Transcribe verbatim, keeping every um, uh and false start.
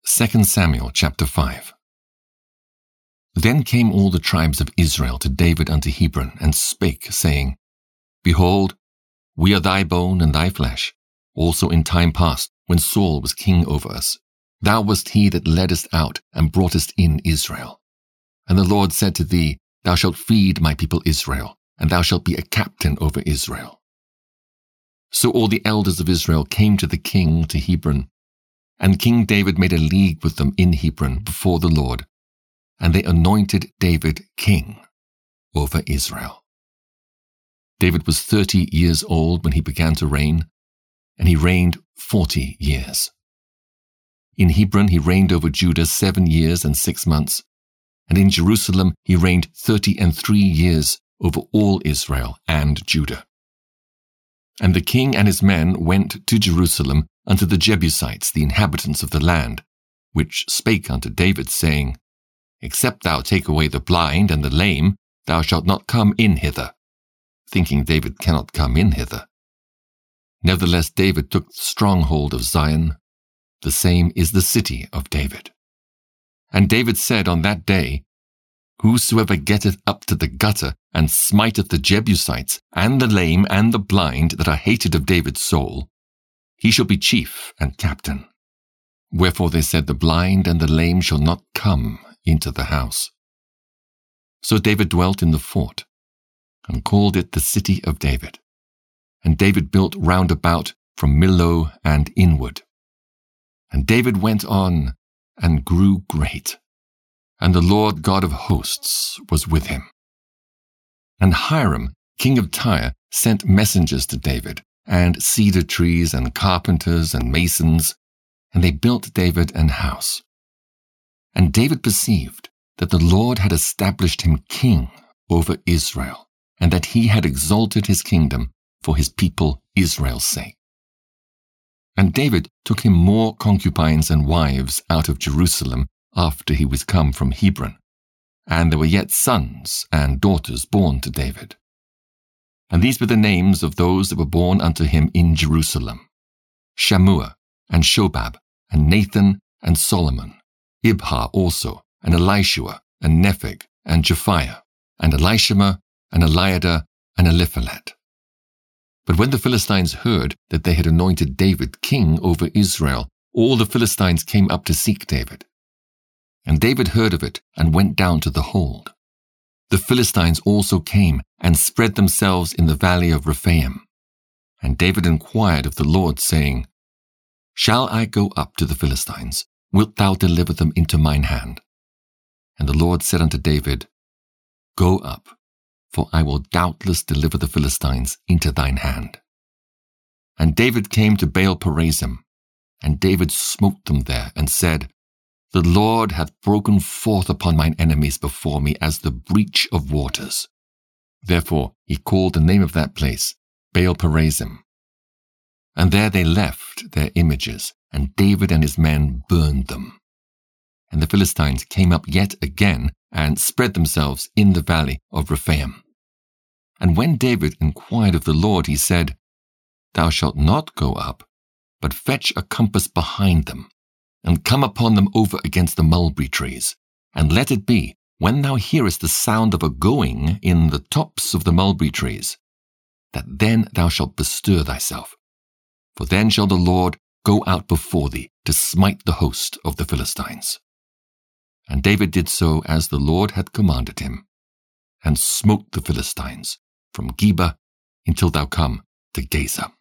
Second Samuel chapter five. Then came all the tribes of Israel to David unto Hebron, and spake, saying, Behold, we are thy bone and thy flesh. Also in time past, when Saul was king over us, thou wast he that leddest out and broughtest in Israel. And the Lord said to thee, Thou shalt feed my people Israel, and thou shalt be a captain over Israel. So all the elders of Israel came to the king to Hebron, and King David made a league with them in Hebron before the Lord, and they anointed David king over Israel. David was thirty years old when he began to reign, and he reigned forty years. In Hebron he reigned over Judah seven years and six months, and in Jerusalem he reigned thirty and three years over all Israel and Judah. And the king and his men went to Jerusalem unto the Jebusites, the inhabitants of the land, which spake unto David, saying, Except thou take away the blind and the lame, thou shalt not come in hither, thinking David cannot come in hither. Nevertheless David took the stronghold of Zion, the same is the city of David. And David said on that day, Whosoever getteth up to the gutter, and smiteth the Jebusites, and the lame, and the blind, that are hated of David's soul, he shall be chief and captain. Wherefore they said, The blind and the lame shall not come into the house. So David dwelt in the fort, and called it the city of David. And David built round about from Millo and inward. And David went on, and grew great, and the Lord God of hosts was with him. And Hiram, king of Tyre, sent messengers to David, and cedar trees, and carpenters, and masons, and they built David an house. And David perceived that the Lord had established him king over Israel, and that he had exalted his kingdom for his people Israel's sake. And David took him more concubines and wives out of Jerusalem after he was come from Hebron, and there were yet sons and daughters born to David. And these were the names of those that were born unto him in Jerusalem: Shammua, and Shobab, and Nathan, and Solomon, Ibhar also, and Elishua, and Nepheg, and Japhiah, and Elishama, and Eliada, and Eliphalet. But when the Philistines heard that they had anointed David king over Israel, all the Philistines came up to seek David. And David heard of it, and went down to the hold. The Philistines also came, and spread themselves in the valley of Rephaim. And David inquired of the Lord, saying, Shall I go up to the Philistines? Wilt thou deliver them into mine hand? And the Lord said unto David, Go up, for I will doubtless deliver the Philistines into thine hand. And David came to Baal-perazim, and David smote them there, and said, The Lord hath broken forth upon mine enemies before me as the breach of waters. Therefore he called the name of that place Baal-perazim. And there they left their images, and David and his men burned them. And the Philistines came up yet again, and spread themselves in the valley of Rephaim. And when David inquired of the Lord, he said, Thou shalt not go up, but fetch a compass behind them, and come upon them over against the mulberry trees. And let it be, when thou hearest the sound of a going in the tops of the mulberry trees, that then thou shalt bestir thyself. For then shall the Lord go out before thee to smite the host of the Philistines. And David did so as the Lord had commanded him, and smote the Philistines from Geba until thou come to Gaza.